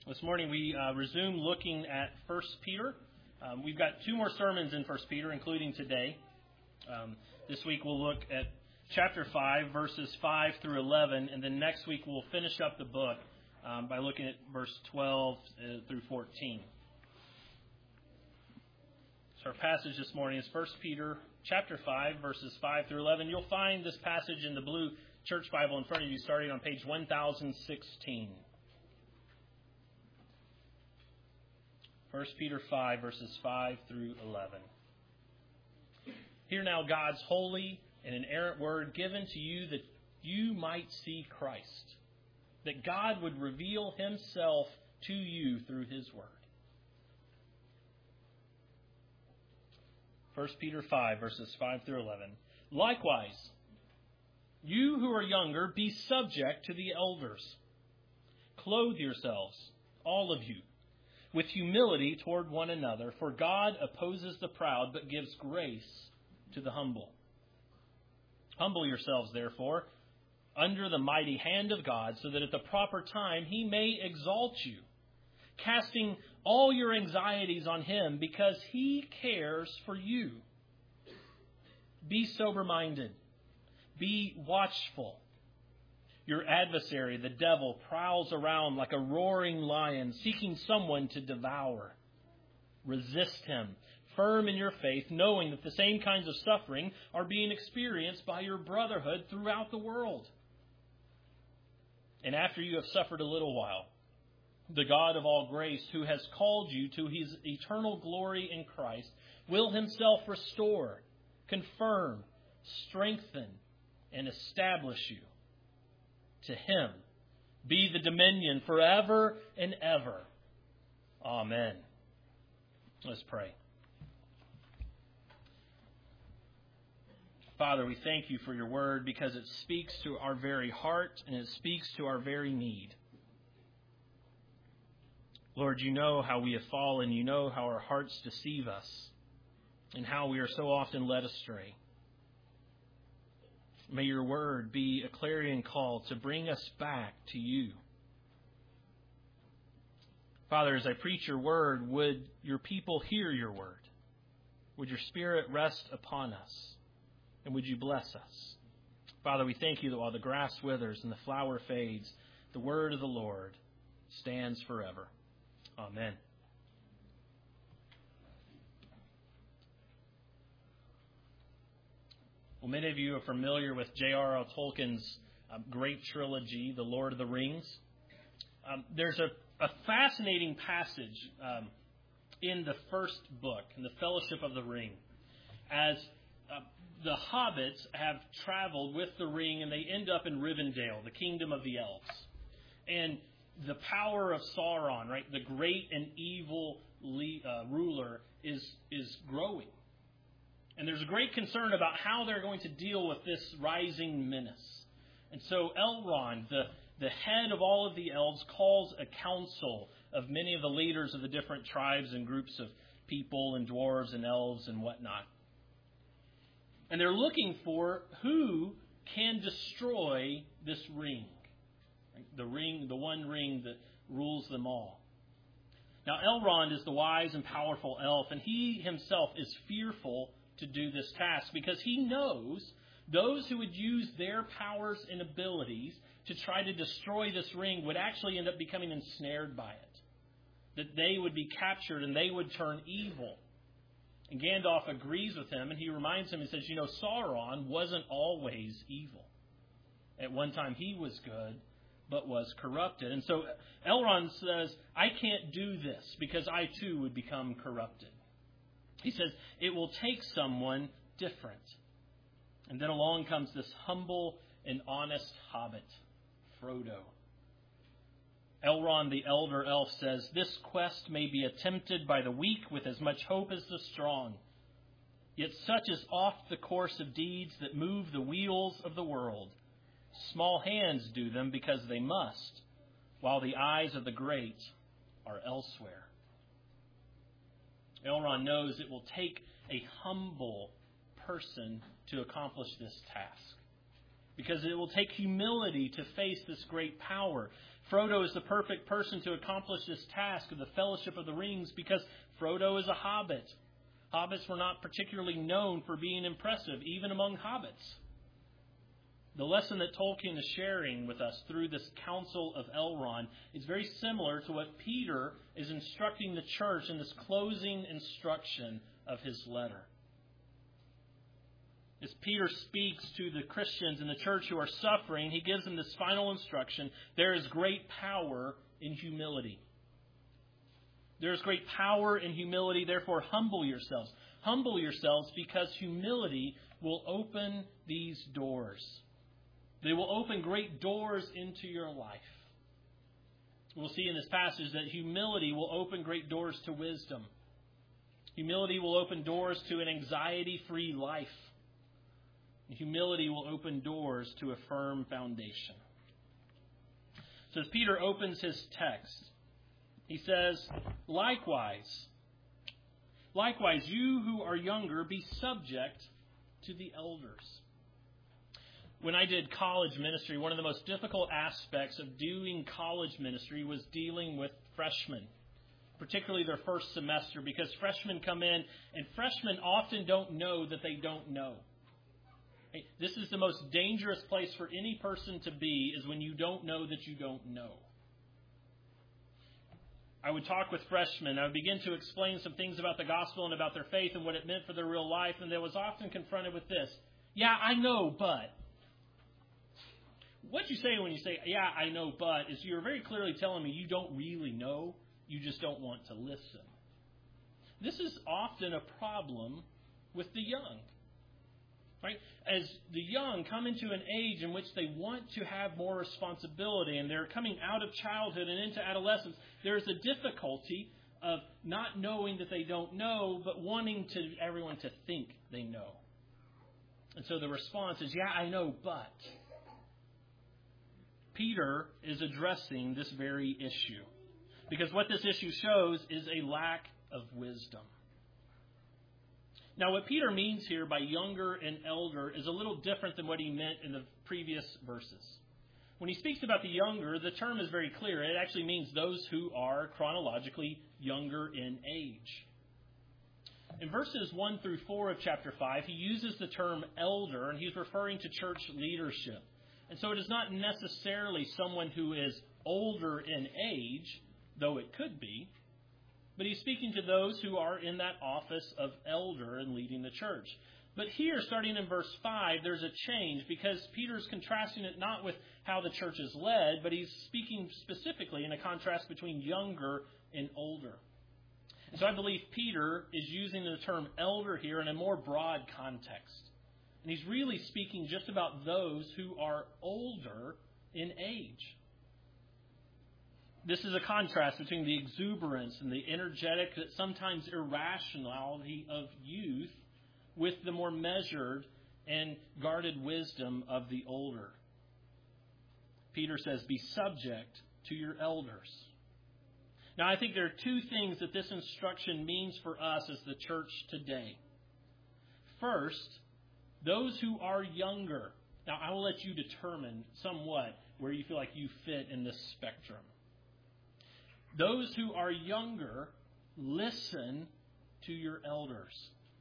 This morning we resume looking at 1 Peter. We've got two more sermons in 1 Peter, including today. This week we'll look at chapter 5, verses 5 through 11, and then next week we'll finish up the book by looking at verse 12 through 14. So our passage this morning is 1 Peter chapter 5, verses 5 through 11. You'll find this passage in the blue church Bible in front of you, starting on page 1016. 1 Peter 5, verses 5 through 11. Hear now God's holy and inerrant word given to you that you might see Christ, that God would reveal himself to you through his word. 1 Peter 5, verses 5 through 11. Likewise, you who are younger, be subject to the elders. Clothe yourselves, all of you, with humility toward one another, for God opposes the proud, but gives grace to the humble. Humble yourselves, therefore, under the mighty hand of God, so that at the proper time he may exalt you, casting all your anxieties on him, because he cares for you. Be sober-minded. Be watchful. Your adversary, the devil, prowls around like a roaring lion, seeking someone to devour. Resist him, firm in your faith, knowing that the same kinds of suffering are being experienced by your brotherhood throughout the world. And after you have suffered a little while, the God of all grace, who has called you to his eternal glory in Christ, will himself restore, confirm, strengthen, and establish you. To him be the dominion forever and ever. Amen. Let's pray. Father, we thank you for your word because it speaks to our very heart and it speaks to our very need. Lord, you know how we have fallen. You know how our hearts deceive us and how we are so often led astray. May your word be a clarion call to bring us back to you. Father, as I preach your word, would your people hear your word? Would your spirit rest upon us? And would you bless us? Father, we thank you that while the grass withers and the flower fades, the word of the Lord stands forever. Amen. Well, many of you are familiar with J.R.R. Tolkien's great trilogy, The Lord of the Rings. There's a fascinating passage in the first book, in the Fellowship of the Ring, as the hobbits have traveled with the ring and they end up in Rivendell, the kingdom of the elves. And the power of Sauron, right, the great and evil ruler, is growing. And there's a great concern about how they're going to deal with this rising menace. And so Elrond, the head of all of the elves, calls a council of many of the leaders of the different tribes and groups of people and dwarves and elves and whatnot. And they're looking for who can destroy this ring. The ring, the one ring that rules them all. Now Elrond is the wise and powerful elf, and he himself is fearful to do this task because he knows those who would use their powers and abilities to try to destroy this ring would actually end up becoming ensnared by it. That they would be captured and they would turn evil. And Gandalf agrees with him and he reminds him, he says, Sauron wasn't always evil. At one time he was good, but was corrupted. And so Elrond says, I can't do this because I too would become corrupted. He says, it will take someone different. And then along comes this humble and honest hobbit, Frodo. Elrond, the elder elf, says, this quest may be attempted by the weak with as much hope as the strong. Yet such is oft the course of deeds that move the wheels of the world. Small hands do them because they must, while the eyes of the great are elsewhere. Elrond knows it will take a humble person to accomplish this task. Because it will take humility to face this great power. Frodo is the perfect person to accomplish this task of the Fellowship of the Rings because Frodo is a hobbit. Hobbits were not particularly known for being impressive, even among hobbits. The lesson that Tolkien is sharing with us through this Council of Elrond is very similar to what Peter is instructing the church in this closing instruction of his letter. As Peter speaks to the Christians in the church who are suffering, he gives them this final instruction: there is great power in humility. There is great power in humility, therefore humble yourselves. Humble yourselves because humility will open these doors. They will open great doors into your life. We'll see in this passage that humility will open great doors to wisdom. Humility will open doors to an anxiety-free life. Humility will open doors to a firm foundation. So as Peter opens his text, he says, Likewise, you who are younger, be subject to the elders. When I did college ministry, one of the most difficult aspects of doing college ministry was dealing with freshmen, particularly their first semester, because freshmen come in and freshmen often don't know that they don't know. This is the most dangerous place for any person to be, is when you don't know that you don't know. I would talk with freshmen. I would begin to explain some things about the gospel and about their faith and what it meant for their real life, and they was often confronted with this: yeah, I know, but. What you say when you say, yeah, I know, but, is you're very clearly telling me you don't really know, you just don't want to listen. This is often a problem with the young. Right? As the young come into an age in which they want to have more responsibility and they're coming out of childhood and into adolescence, there's a difficulty of not knowing that they don't know, but wanting everyone to think they know. And so the response is, yeah, I know, but. Peter is addressing this very issue, because what this issue shows is a lack of wisdom. Now, what Peter means here by younger and elder is a little different than what he meant in the previous verses. When he speaks about the younger, the term is very clear. It actually means those who are chronologically younger in age. In verses 1 through 4 of chapter 5, he uses the term elder, and he's referring to church leadership. And so it is not necessarily someone who is older in age, though it could be. But he's speaking to those who are in that office of elder and leading the church. But here, starting in verse 5, there's a change, because Peter's contrasting it not with how the church is led, but he's speaking specifically in a contrast between younger and older. And so I believe Peter is using the term elder here in a more broad context. And he's really speaking just about those who are older in age. This is a contrast between the exuberance and the energetic, sometimes irrationality of youth with the more measured and guarded wisdom of the older. Peter says, be subject to your elders. Now, I think there are two things that this instruction means for us as the church today. First, those who are younger. Now, I will let you determine somewhat where you feel like you fit in this spectrum. Those who are younger, listen to your elders.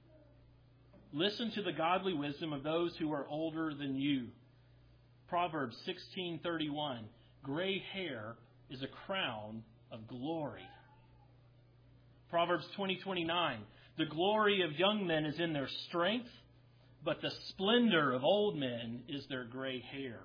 Listen to the godly wisdom of those who are older than you. Proverbs 16:31, gray hair is a crown of glory. Proverbs 20:29, the glory of young men is in their strength, but the splendor of old men is their gray hair.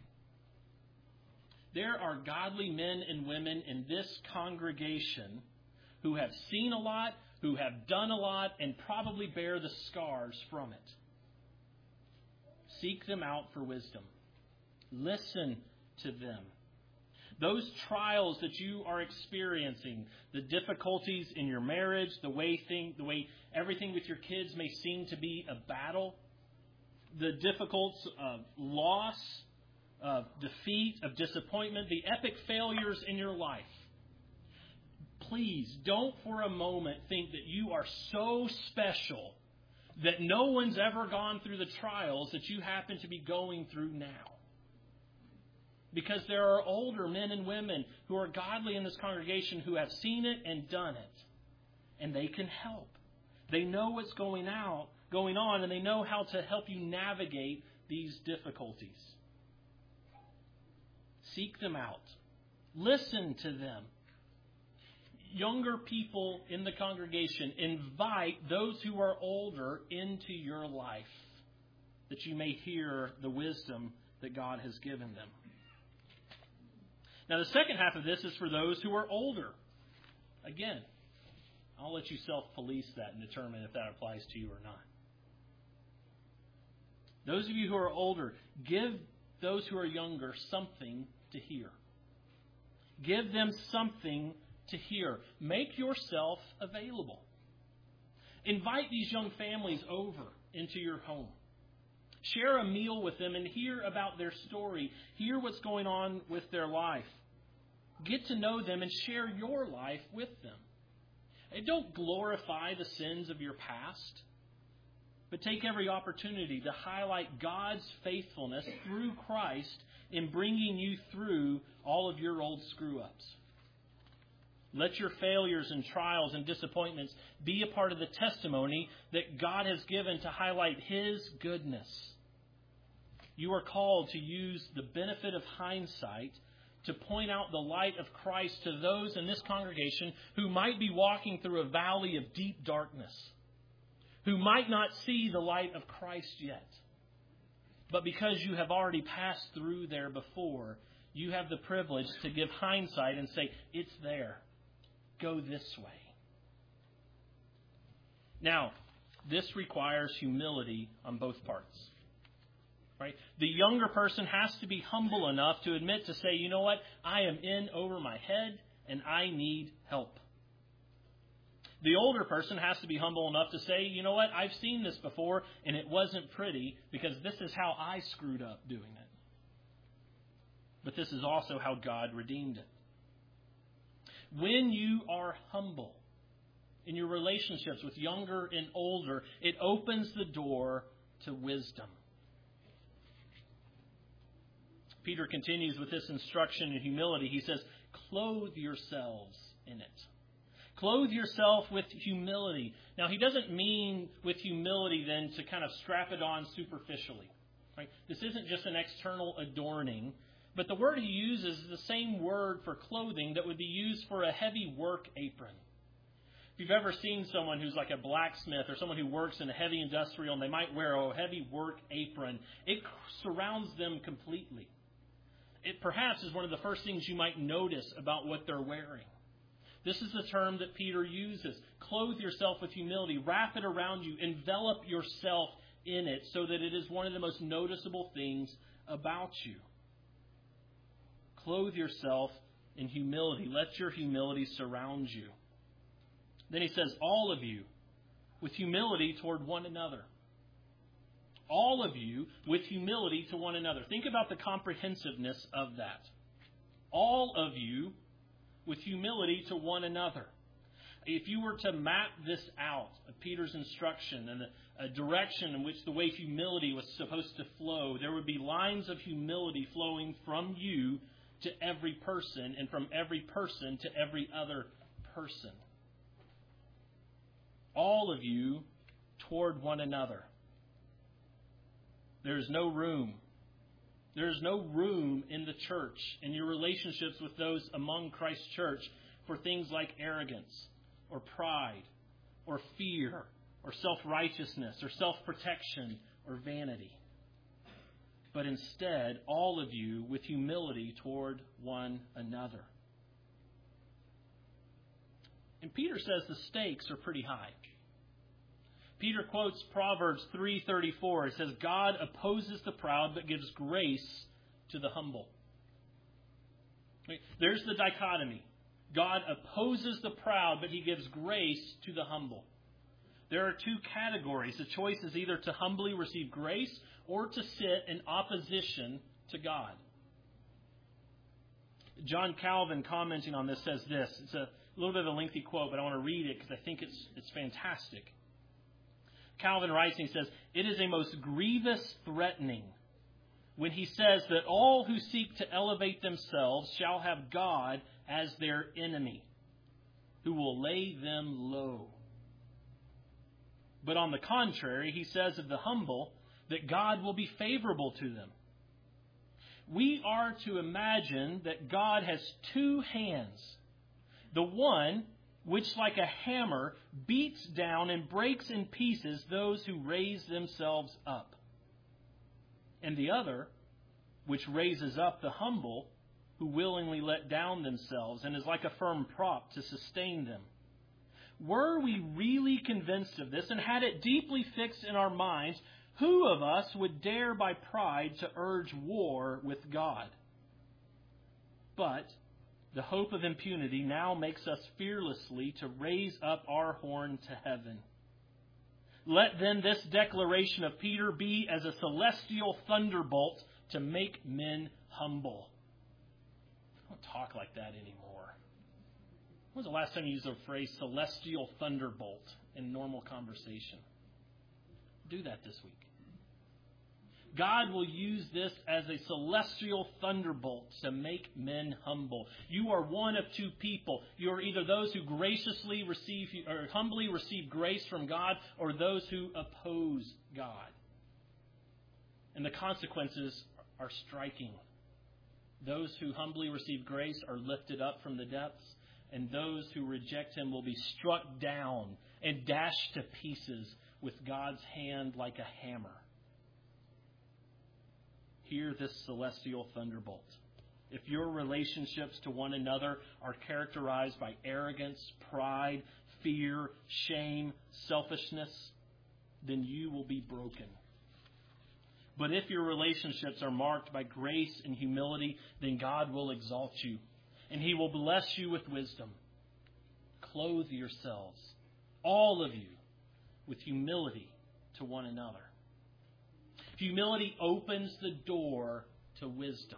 There are godly men and women in this congregation who have seen a lot, who have done a lot, and probably bear the scars from it. Seek them out for wisdom. Listen to them. Those trials that you are experiencing, the difficulties in your marriage, the way everything with your kids may seem to be a battle, the difficulties of loss, of defeat, of disappointment, the epic failures in your life. Please don't for a moment think that you are so special that no one's ever gone through the trials that you happen to be going through now. Because there are older men and women who are godly in this congregation who have seen it and done it. And they can help. They know what's going on, and they know how to help you navigate these difficulties. Seek them out. Listen to them. Younger people in the congregation, invite those who are older into your life, that you may hear the wisdom that God has given them. Now, the second half of this is for those who are older. Again, I'll let you self-police that and determine if that applies to you or not. Those of you who are older, give those who are younger something to hear. Give them something to hear. Make yourself available. Invite these young families over into your home. Share a meal with them and hear about their story. Hear what's going on with their life. Get to know them and share your life with them. And don't glorify the sins of your past, but take every opportunity to highlight God's faithfulness through Christ in bringing you through all of your old screw-ups. Let your failures and trials and disappointments be a part of the testimony that God has given to highlight His goodness. You are called to use the benefit of hindsight to point out the light of Christ to those in this congregation who might be walking through a valley of deep darkness, who might not see the light of Christ yet. But because you have already passed through there before, you have the privilege to give hindsight and say, it's there. Go this way. Now, this requires humility on both parts. Right? The younger person has to be humble enough to admit to say, you know what? I am in over my head and I need help. The older person has to be humble enough to say, you know what? I've seen this before and it wasn't pretty because this is how I screwed up doing it. But this is also how God redeemed it. When you are humble in your relationships with younger and older, it opens the door to wisdom. Peter continues with this instruction in humility. He says, clothe yourselves in it. Clothe yourself with humility. Now, he doesn't mean with humility then to kind of strap it on superficially. Right? This isn't just an external adorning, but the word he uses is the same word for clothing that would be used for a heavy work apron. If you've ever seen someone who's like a blacksmith or someone who works in a heavy industrial and they might wear a heavy work apron, it surrounds them completely. It perhaps is one of the first things you might notice about what they're wearing. This is the term that Peter uses. Clothe yourself with humility. Wrap it around you. Envelop yourself in it so that it is one of the most noticeable things about you. Clothe yourself in humility. Let your humility surround you. Then he says, all of you, with humility toward one another. All of you with humility to one another. Think about the comprehensiveness of that. All of you with humility to one another. If you were to map this out, of Peter's instruction and a direction in which the way humility was supposed to flow, there would be lines of humility flowing from you to every person and from every person to every other person. All of you toward one another. There is no room. There is no room in the church, in your relationships with those among Christ's church, for things like arrogance or pride or fear or self-righteousness or self-protection or vanity. But instead, all of you with humility toward one another. And Peter says the stakes are pretty high. Peter quotes Proverbs 3:34. It says, God opposes the proud but gives grace to the humble. There's the dichotomy. God opposes the proud, but He gives grace to the humble. There are two categories. The choice is either to humbly receive grace or to sit in opposition to God. John Calvin, commenting on this, says this. It's a little bit of a lengthy quote, but I want to read it because I think it's fantastic. Calvin writes and he says, it is a most grievous threatening when he says that all who seek to elevate themselves shall have God as their enemy, who will lay them low. But on the contrary, he says of the humble that God will be favorable to them. We are to imagine that God has two hands. The one, which like a hammer beats down and breaks in pieces those who raise themselves up. And the other, which raises up the humble, who willingly let down themselves and is like a firm prop to sustain them. Were we really convinced of this and had it deeply fixed in our minds, who of us would dare by pride to urge war with God? But the hope of impunity now makes us fearlessly to raise up our horn to heaven. Let then this declaration of Peter be as a celestial thunderbolt to make men humble. I don't talk like that anymore. When was the last time you used the phrase celestial thunderbolt in normal conversation? Do that this week. God will use this as a celestial thunderbolt to make men humble. You are one of two people. You are either those who graciously receive or humbly receive grace from God, or those who oppose God. And the consequences are striking. Those who humbly receive grace are lifted up from the depths, and those who reject Him will be struck down and dashed to pieces with God's hand like a hammer. Hear this celestial thunderbolt. If your relationships to one another are characterized by arrogance, pride, fear, shame, selfishness, then you will be broken. But if your relationships are marked by grace and humility, then God will exalt you, and He will bless you with wisdom. Clothe yourselves, all of you, with humility to one another. Humility opens the door to wisdom.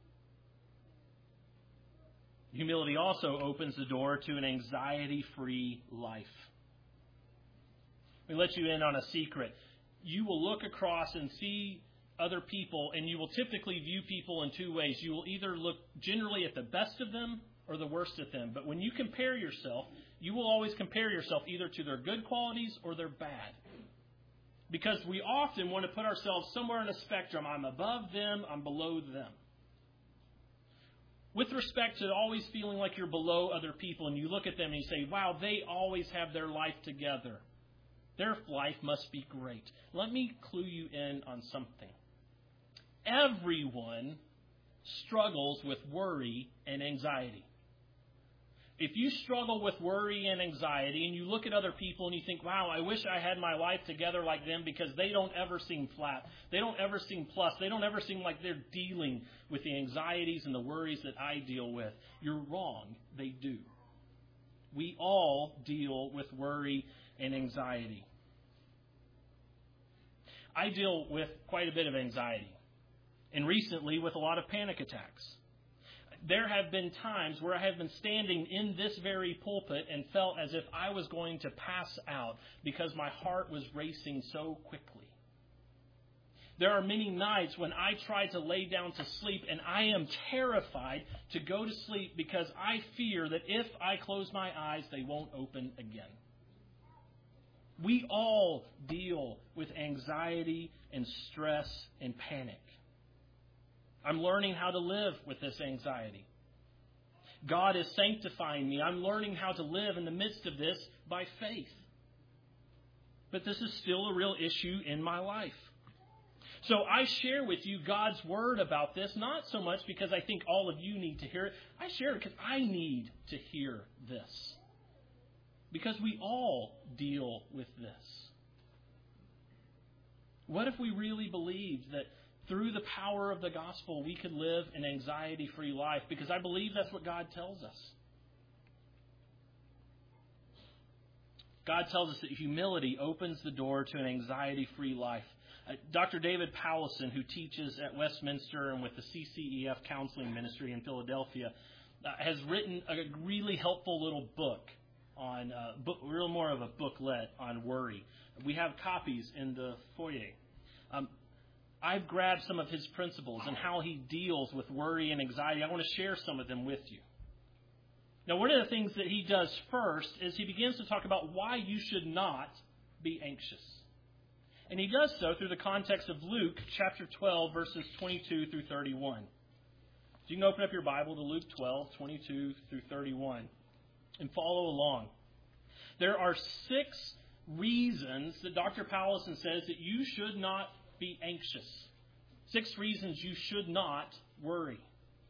Humility also opens the door to an anxiety-free life. Let me let you in on a secret. You will look across and see other people, and you will typically view people in two ways. You will either look generally at the best of them or the worst of them. But when you compare yourself, you will always compare yourself either to their good qualities or their bad. Because we often want to put ourselves somewhere in a spectrum. I'm above them, I'm below them. With respect to always feeling like you're below other people, and you look at them and you say, wow, they always have their life together. Their life must be great. Let me clue you in on something. Everyone struggles with worry and anxiety. If you struggle with worry and anxiety and you look at other people and you think, wow, I wish I had my life together like them because they don't ever seem flat. They don't ever seem plus. They don't ever seem like they're dealing with the anxieties and the worries that I deal with. You're wrong. They do. We all deal with worry and anxiety. I deal with quite a bit of anxiety, and recently with a lot of panic attacks. There have been times where I have been standing in this very pulpit and felt as if I was going to pass out because my heart was racing so quickly. There are many nights when I try to lay down to sleep and I am terrified to go to sleep because I fear that if I close my eyes, they won't open again. We all deal with anxiety and stress and panic. I'm learning how to live with this anxiety. God is sanctifying me. I'm learning how to live in the midst of this by faith. But this is still a real issue in my life. So I share with you God's word about this, not so much because I think all of you need to hear it. I share it because I need to hear this. Because we all deal with this. What if we really believed that through the power of the gospel, we could live an anxiety-free life? Because I believe that's what God tells us. God tells us that humility opens the door to an anxiety-free life. Dr. David Powlison, who teaches at Westminster and with the CCEF Counseling Ministry in Philadelphia, has written a really helpful little book on, real more of a booklet on worry. We have copies in the foyer. I've grabbed some of his principles and how he deals with worry and anxiety. I want to share some of them with you. Now, one of the things that he does first is he begins to talk about why you should not be anxious. And he does so through the context of Luke chapter 12, verses 22 through 31. So you can open up your Bible to Luke 12, 22 through 31 and follow along. There are 6 reasons that Dr. Powlison says that you should not be anxious. 6 reasons you should not worry.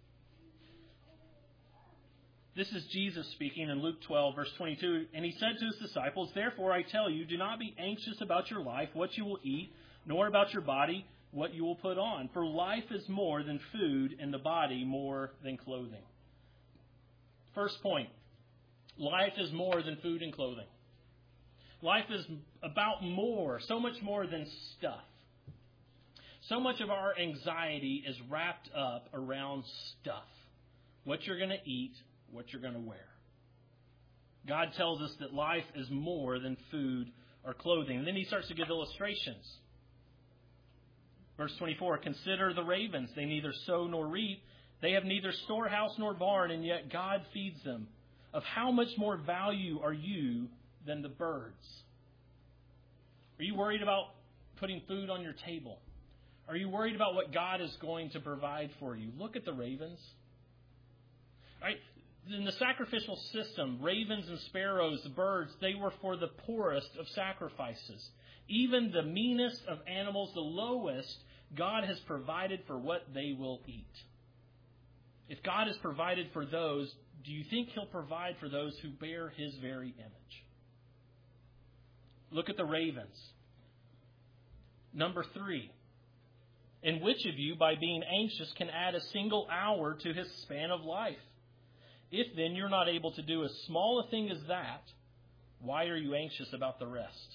This is Jesus speaking in Luke 12, verse 22. And he said to his disciples, "Therefore I tell you, do not be anxious about your life, what you will eat, nor about your body, what you will put on. For life is more than food, and the body more than clothing." First point, life is more than food and clothing. Life is about more, so much more than stuff. So much of our anxiety is wrapped up around stuff. What you're going to eat, what you're going to wear. God tells us that life is more than food or clothing. And then he starts to give illustrations. Verse 24, "Consider the ravens. They neither sow nor reap. They have neither storehouse nor barn, and yet God feeds them. Of how much more value are you than the birds?" Are you worried about putting food on your table? Are you worried about what God is going to provide for you? Look at the ravens. Right? In the sacrificial system, ravens and sparrows, the birds, they were for the poorest of sacrifices. Even the meanest of animals, the lowest, God has provided for what they will eat. If God has provided for those, do you think he'll provide for those who bear his very image? Look at the ravens. Number 3. "And which of you, by being anxious, can add a single hour to his span of life? If then you're not able to do as small a thing as that, why are you anxious about the rest?"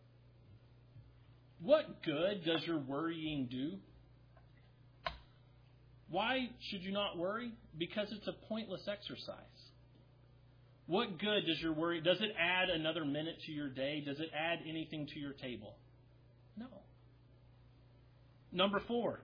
What good does your worrying do? Why should you not worry? Because it's a pointless exercise. What good does your worry? Does it add another minute to your day? Does it add anything to your table? No. Number 4.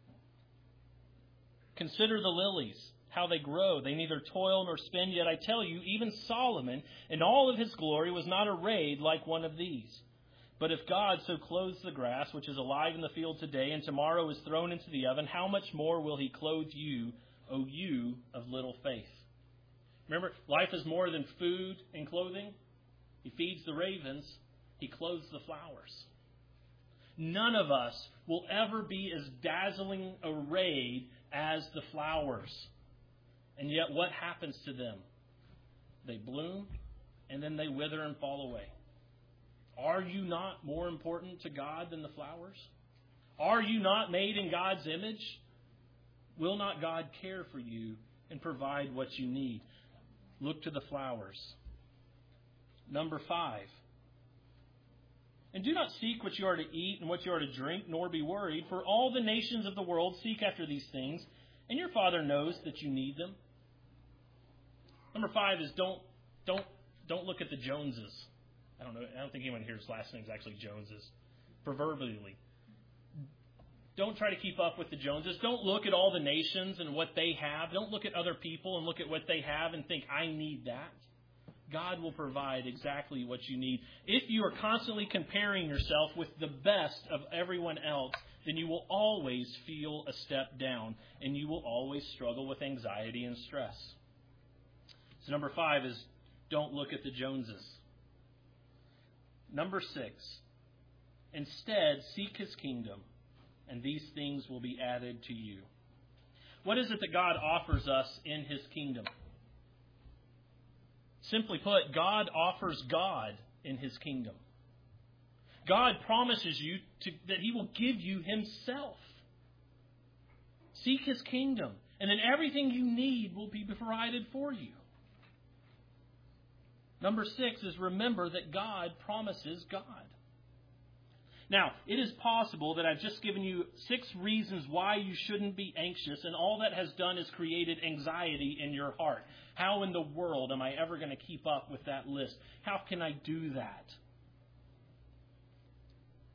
"Consider the lilies, how they grow. They neither toil nor spin, yet I tell you, even Solomon in all of his glory was not arrayed like one of these. But if God so clothes the grass, which is alive in the field today, and tomorrow is thrown into the oven, how much more will he clothe you, O you of little faith?" Remember, life is more than food and clothing. He feeds the ravens. He clothes the flowers. None of us will ever be as dazzling arrayed as the flowers. And yet what happens to them? They bloom, and then they wither and fall away. Are you not more important to God than the flowers? Are you not made in God's image? Will not God care for you and provide what you need? Look to the flowers. Number 5. "And do not seek what you are to eat and what you are to drink, nor be worried, for all the nations of the world seek after these things, and your Father knows that you need them." Number 5 is don't look at the Joneses. I don't think anyone here's last name's actually Joneses. Proverbially. Don't try to keep up with the Joneses. Don't look at all the nations and what they have. Don't look at other people and look at what they have and think, I need that. God will provide exactly what you need. If you are constantly comparing yourself with the best of everyone else, then you will always feel a step down, and you will always struggle with anxiety and stress. So number 5 is don't look at the Joneses. Number 6, instead seek his kingdom, and these things will be added to you. What is it that God offers us in his kingdom? Simply put, God offers God in his kingdom. God promises you that he will give you himself. Seek his kingdom, and then everything you need will be provided for you. Number 6 is remember that God promises God. Now, it is possible that I've just given you 6 reasons why you shouldn't be anxious, and all that has done is created anxiety in your heart. How in the world am I ever going to keep up with that list? How can I do that?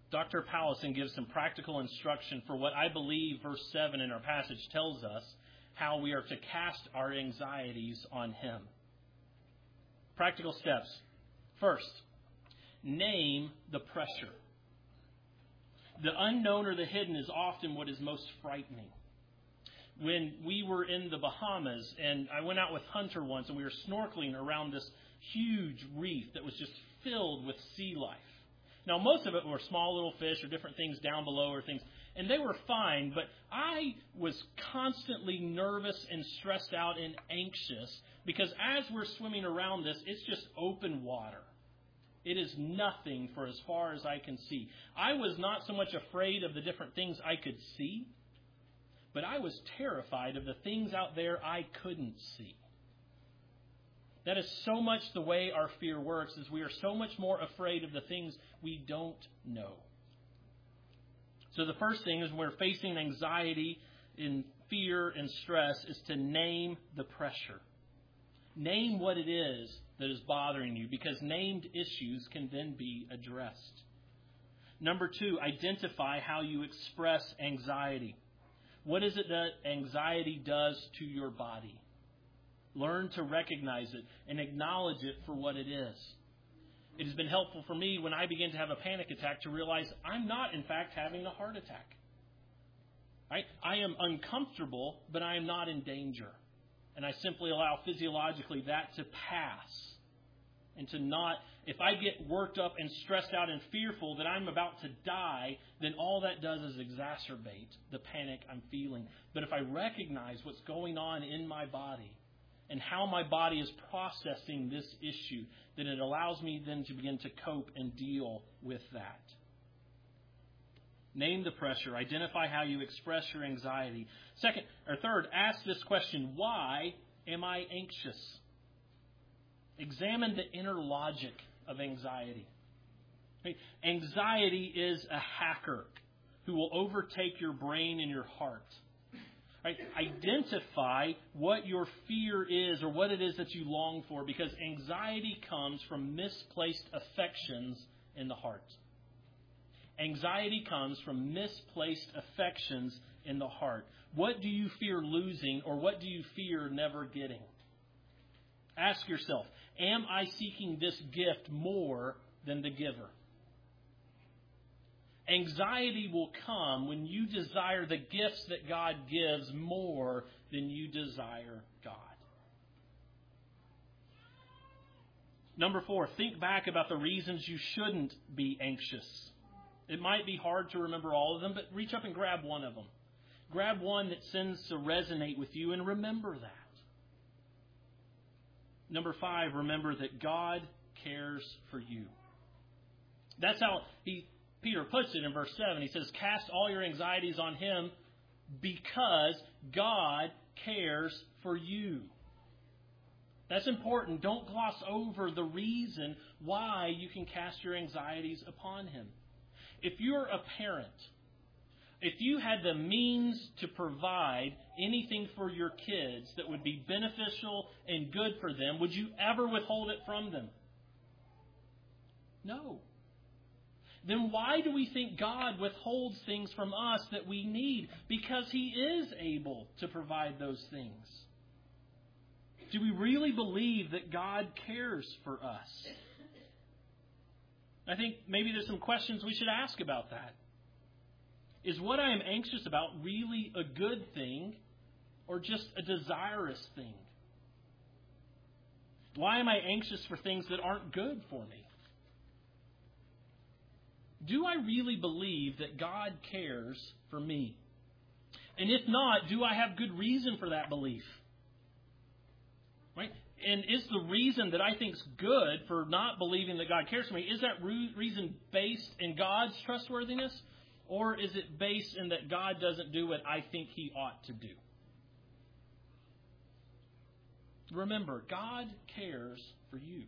Dr. Powlison gives some practical instruction for what I believe verse 7 in our passage tells us, how we are to cast our anxieties on Him. Practical steps. First, name the pressure. The unknown or the hidden is often what is most frightening. When we were in the Bahamas, and I went out with Hunter once, and we were snorkeling around this huge reef that was just filled with sea life. Now, most of it were small little fish or different things down below or things, and they were fine, but I was constantly nervous and stressed out and anxious because as we're swimming around this, it's just open water. It is nothing for as far as I can see. I was not so much afraid of the different things I could see, but I was terrified of the things out there I couldn't see. That is so much the way our fear works, is we are so much more afraid of the things we don't know. So the first thing is when we're facing anxiety and fear and stress is to name the pressure. Name what it is that is bothering you, because named issues can then be addressed. Number 2, identify how you express anxiety. What is it that anxiety does to your body? Learn to recognize it and acknowledge it for what it is. It has been helpful for me when I begin to have a panic attack to realize I'm not, in fact, having a heart attack. Right? I am uncomfortable, but I am not in danger. And I simply allow physiologically that to pass. And to not, if I get worked up and stressed out and fearful that I'm about to die, then all that does is exacerbate the panic I'm feeling. But if I recognize what's going on in my body and how my body is processing this issue, then it allows me then to begin to cope and deal with that. Name the pressure. Identify how you express your anxiety. Third, ask this question: why am I anxious? Examine the inner logic of anxiety. Right? Anxiety is a hacker who will overtake your brain and your heart. Right? Identify what your fear is or what it is that you long for, because anxiety comes from misplaced affections in the heart. Anxiety comes from misplaced affections in the heart. What do you fear losing, or what do you fear never getting? Ask yourself, am I seeking this gift more than the giver? Anxiety will come when you desire the gifts that God gives more than you desire God. Number 4, think back about the reasons you shouldn't be anxious. It might be hard to remember all of them, but reach up and grab one of them. Grab one that tends to resonate with you and remember that. Number 5, remember that God cares for you. That's how Peter puts it in verse 7. He says, cast all your anxieties on Him because God cares for you. That's important. Don't gloss over the reason why you can cast your anxieties upon Him. If you're a parent, if you had the means to provide anything for your kids that would be beneficial and good for them, would you ever withhold it from them? No. Then why do we think God withholds things from us that we need? Because He is able to provide those things. Do we really believe that God cares for us? I think maybe there's some questions we should ask about that. Is what I am anxious about really a good thing or just a desirous thing? Why am I anxious for things that aren't good for me? Do I really believe that God cares for me? And if not, do I have good reason for that belief? Right? And is the reason that I think is good for not believing that God cares for me, is that reason based in God's trustworthiness? Or is it based in that God doesn't do what I think He ought to do? Remember, God cares for you.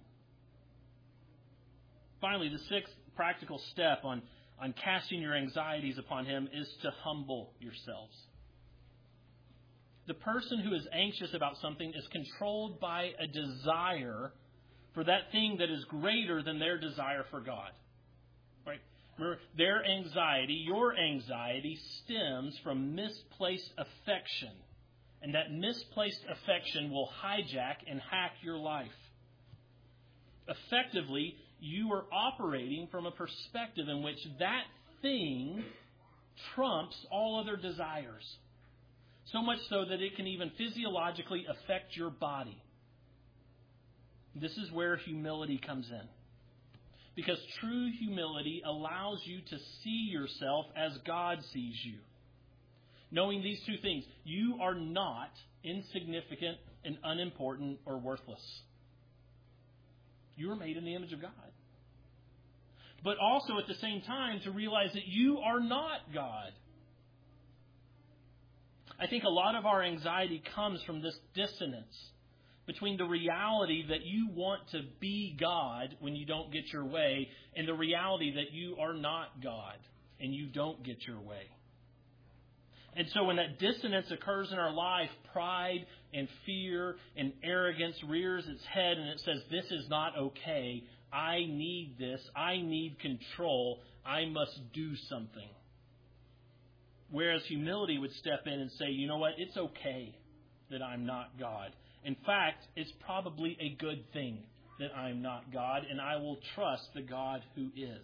Finally, the 6th practical step on casting your anxieties upon Him is to humble yourselves. The person who is anxious about something is controlled by a desire for that thing that is greater than their desire for God. Right? Remember, their anxiety, your anxiety, stems from misplaced affection. And that misplaced affection will hijack and hack your life. Effectively, you are operating from a perspective in which that thing trumps all other desires. So much so that it can even physiologically affect your body. This is where humility comes in. Because true humility allows you to see yourself as God sees you. Knowing these two things, you are not insignificant and unimportant or worthless. You are made in the image of God. But also at the same time to realize that you are not God. I think a lot of our anxiety comes from this dissonance between the reality that you want to be God when you don't get your way and the reality that you are not God and you don't get your way. And so when that dissonance occurs in our life, pride and fear and arrogance rears its head and it says, this is not okay. I need this. I need control. I must do something. Whereas humility would step in and say, you know what? It's okay that I'm not God. In fact, it's probably a good thing that I'm not God, and I will trust the God who is.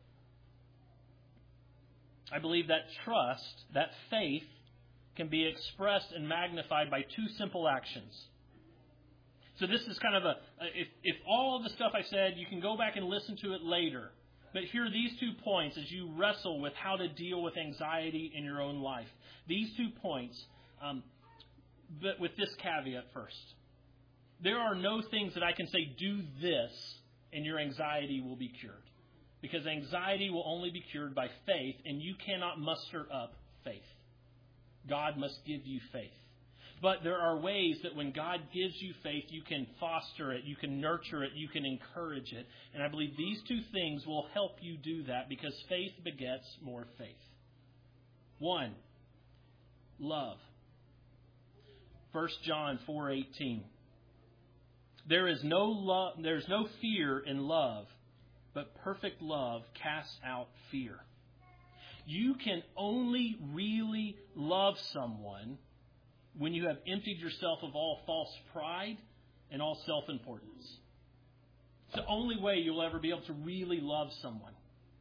I believe that trust, that faith, can be expressed and magnified by two simple actions. So this is kind of if all of the stuff I said, you can go back and listen to it later. But here are these 2 points as you wrestle with how to deal with anxiety in your own life. These 2 points, but with this caveat first. There are no things that I can say, do this, and your anxiety will be cured. Because anxiety will only be cured by faith, and you cannot muster up faith. God must give you faith. But there are ways that when God gives you faith, you can foster it, you can nurture it, you can encourage it. And I believe these 2 things will help you do that because faith begets more faith. 1, love. 1 John 4:18. There's no fear in love, but perfect love casts out fear. You can only really love someone when you have emptied yourself of all false pride and all self-importance. It's the only way you'll ever be able to really love someone.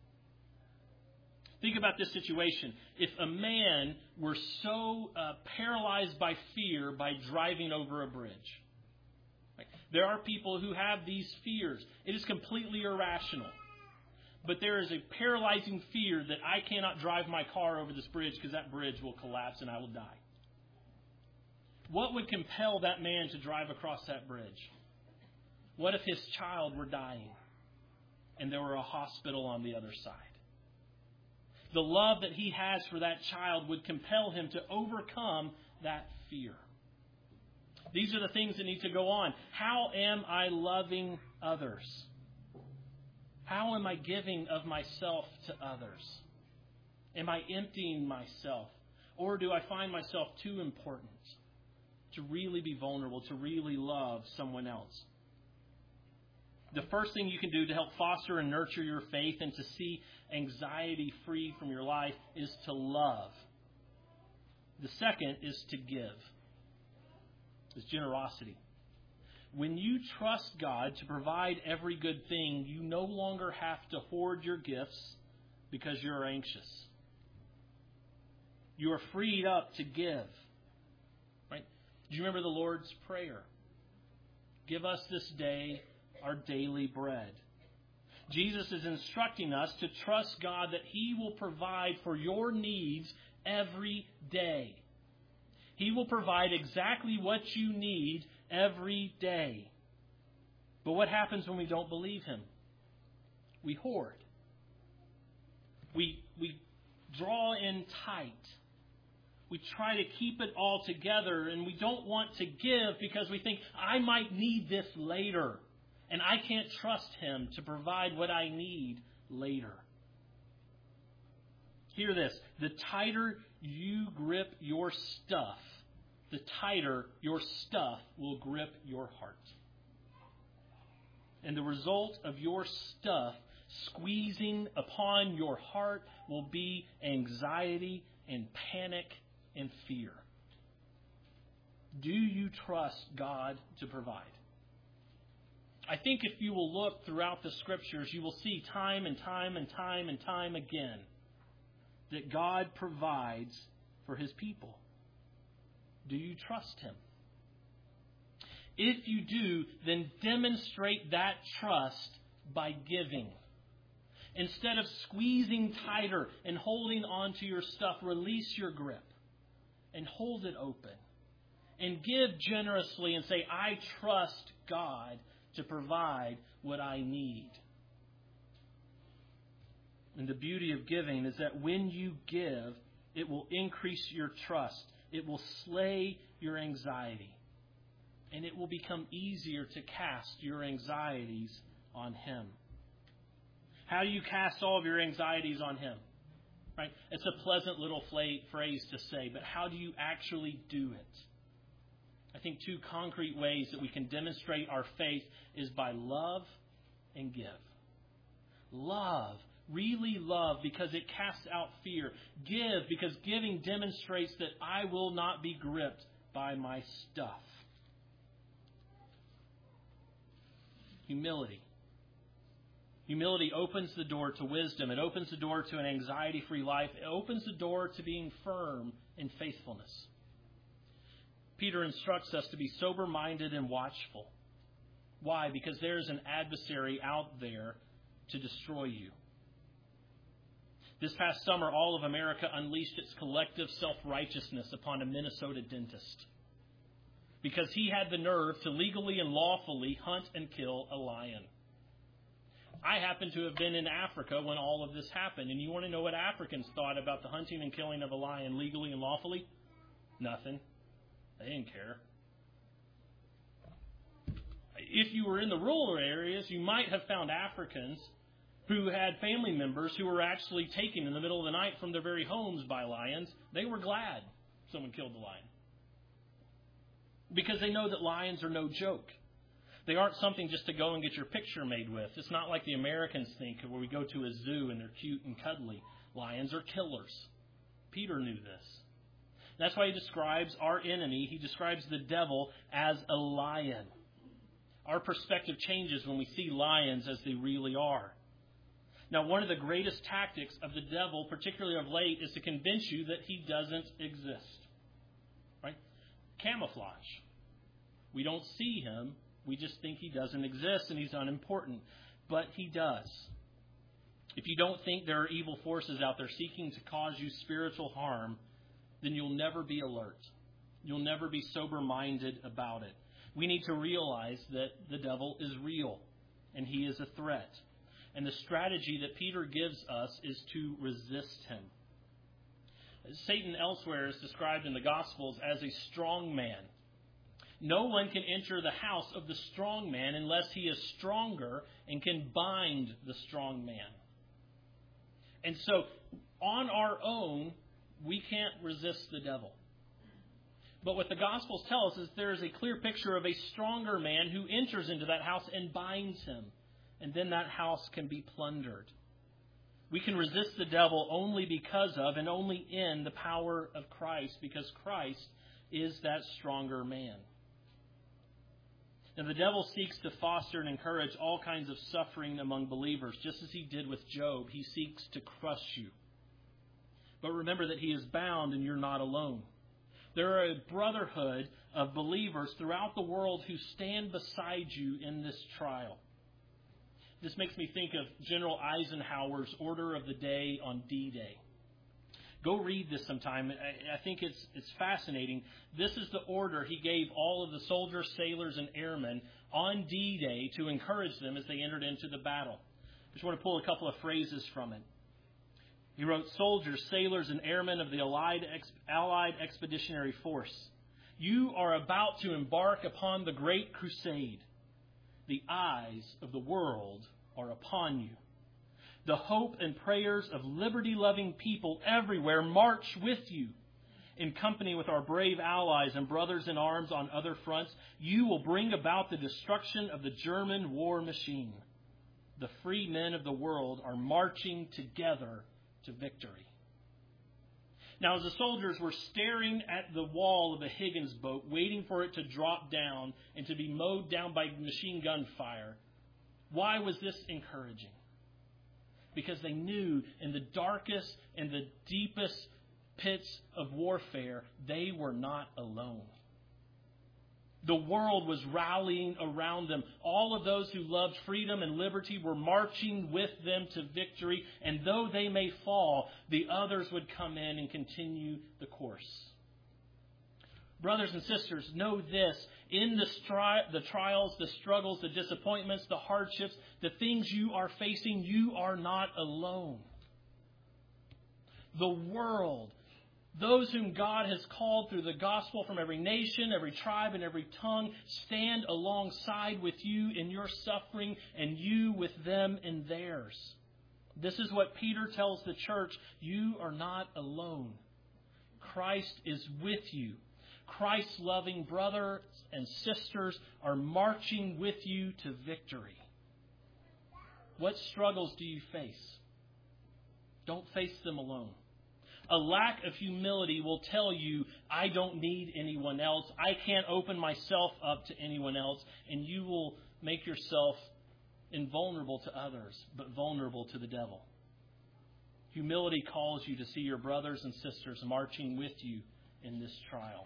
Think about this situation. If a man were so paralyzed by fear by driving over a bridge. Right? There are people who have these fears. It is completely irrational. But there is a paralyzing fear that I cannot drive my car over this bridge because that bridge will collapse and I will die. What would compel that man to drive across that bridge? What if his child were dying and there were a hospital on the other side? The love that he has for that child would compel him to overcome that fear. These are the things that need to go on. How am I loving others? How am I giving of myself to others? Am I emptying myself? Or do I find myself too important to really be vulnerable, to really love someone else? The first thing you can do to help foster and nurture your faith and to see anxiety free from your life is to love. The second is to give. It's generosity. When you trust God to provide every good thing, you no longer have to hoard your gifts because you're anxious. You are freed up to give. Right? Do you remember the Lord's Prayer? Give us this day our daily bread. Jesus is instructing us to trust God that He will provide for your needs every day. He will provide exactly what you need every day. But what happens when we don't believe Him? We hoard. We draw in tight. We try to keep it all together, and we don't want to give because we think, I might need this later, and I can't trust Him to provide what I need later. Hear this. The tighter you grip your stuff, the tighter your stuff will grip your heart. And the result of your stuff squeezing upon your heart will be anxiety and panic and fear. Do you trust God to provide? I think if you will look throughout the Scriptures, you will see time and time and time and time again that God provides for His people. Do you trust Him? If you do, then demonstrate that trust by giving. Instead of squeezing tighter and holding on to your stuff, release your grip and hold it open. And give generously and say, I trust God to provide what I need. And the beauty of giving is that when you give, it will increase your trust. It will slay your anxiety. And it will become easier to cast your anxieties on Him. How do you cast all of your anxieties on Him? Right? It's a pleasant little phrase to say, but how do you actually do it? I think two concrete ways that we can demonstrate our faith is by love and give. Love, really love, because it casts out fear. Give, because giving demonstrates that I will not be gripped by my stuff. Humility. Humility opens the door to wisdom. It opens the door to an anxiety-free life. It opens the door to being firm in faithfulness. Peter instructs us to be sober-minded and watchful. Why? Because there's an adversary out there to destroy you. This past summer, all of America unleashed its collective self-righteousness upon a Minnesota dentist because he had the nerve to legally and lawfully hunt and kill a lion. I happen to have been in Africa when all of this happened, and you want to know what Africans thought about the hunting and killing of a lion legally and lawfully? Nothing. They didn't care. If you were in the rural areas, you might have found Africans who had family members who were actually taken in the middle of the night from their very homes by lions. They were glad someone killed the lion, because they know that lions are no joke. They aren't something just to go and get your picture made with. It's not like the Americans think, where we go to a zoo and they're cute and cuddly. Lions are killers. Peter knew this. That's why he describes our enemy. He describes the devil as a lion. Our perspective changes when we see lions as they really are. Now, one of the greatest tactics of the devil, particularly of late, is to convince you that he doesn't exist. Right? Camouflage. We don't see him. We just think he doesn't exist and he's unimportant. But he does. If you don't think there are evil forces out there seeking to cause you spiritual harm, then you'll never be alert. You'll never be sober-minded about it. We need to realize that the devil is real and he is a threat. And the strategy that Peter gives us is to resist him. Satan elsewhere is described in the Gospels as a strong man. No one can enter the house of the strong man unless he is stronger and can bind the strong man. And so, on our own, we can't resist the devil. But what the Gospels tell us is there is a clear picture of a stronger man who enters into that house and binds him. And then that house can be plundered. We can resist the devil only because of and only in the power of Christ, because Christ is that stronger man. Now, the devil seeks to foster and encourage all kinds of suffering among believers, just as he did with Job. He seeks to crush you. But remember that he is bound and you're not alone. There are a brotherhood of believers throughout the world who stand beside you in this trial. This makes me think of General Eisenhower's order of the day on D-Day. Go read this sometime. I think it's fascinating. This is the order he gave all of the soldiers, sailors, and airmen on D-Day to encourage them as they entered into the battle. I just want to pull a couple of phrases from it. He wrote, "Soldiers, sailors, and airmen of the Allied Expeditionary Force, you are about to embark upon the great crusade. The eyes of the world are upon you. The hope and prayers of liberty-loving people everywhere march with you. In company with our brave allies and brothers in arms on other fronts, you will bring about the destruction of the German war machine. the free men of the world are marching together to victory. Now, as the soldiers were staring at the wall of the Higgins boat, waiting for it to drop down and to be mowed down by machine gun fire, why was this encouraging? Because they knew in the darkest and the deepest pits of warfare, they were not alone. The world was rallying around them. All of those who loved freedom and liberty were marching with them to victory. And though they may fall, the others would come in and continue the course. Brothers and sisters, know this. In the trials, the struggles, the disappointments, the hardships, the things you are facing, you are not alone. The world, those whom God has called through the gospel from every nation, every tribe, and every tongue, stand alongside with you in your suffering and you with them in theirs. This is what Peter tells the church. You are not alone. Christ is with you. Christ's loving brothers and sisters are marching with you to victory. What struggles do you face? Don't face them alone. A lack of humility will tell you, I don't need anyone else. I can't open myself up to anyone else. And you will make yourself invulnerable to others, but vulnerable to the devil. Humility calls you to see your brothers and sisters marching with you in this trial.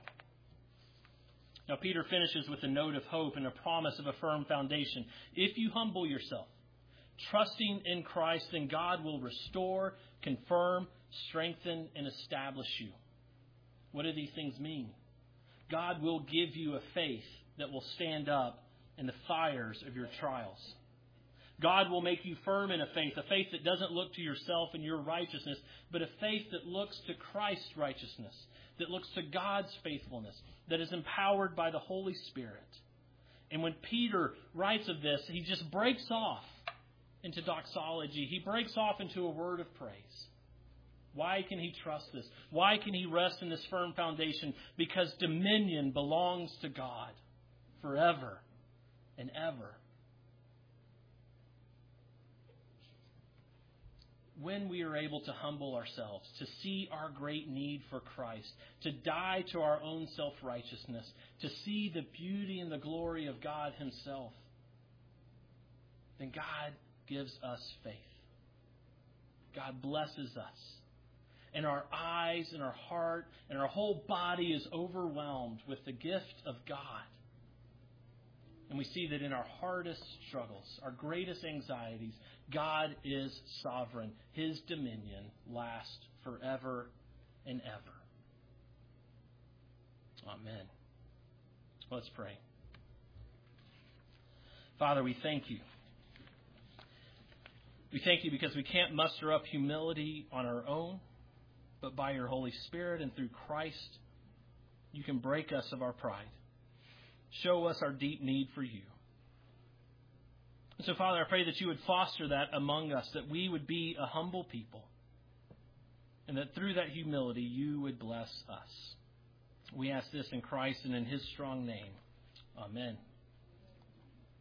Now, Peter finishes with a note of hope and a promise of a firm foundation. If you humble yourself, trusting in Christ, then God will restore, confirm, strengthen, and establish you. What do these things mean? God will give you a faith that will stand up in the fires of your trials. God will make you firm in a faith that doesn't look to yourself and your righteousness, but a faith that looks to Christ's righteousness, that looks to God's faithfulness, that is empowered by the Holy Spirit. And when Peter writes of this, he just breaks off into doxology. He breaks off into a word of praise. Why can he trust this? Why can he rest in this firm foundation? Because dominion belongs to God forever and ever. When we are able to humble ourselves, to see our great need for Christ, to die to our own self-righteousness, to see the beauty and the glory of God himself, then God gives us faith. God blesses us. And our eyes and our heart and our whole body is overwhelmed with the gift of God. And we see that in our hardest struggles, our greatest anxieties, God is sovereign. His dominion lasts forever and ever. Amen. Let's pray. Father, we thank you. We thank you because we can't muster up humility on our own, but by your Holy Spirit and through Christ, you can break us of our pride. Show us our deep need for you. And so, Father, I pray that you would foster that among us, that we would be a humble people, and that through that humility, you would bless us. We ask this in Christ and in his strong name. Amen.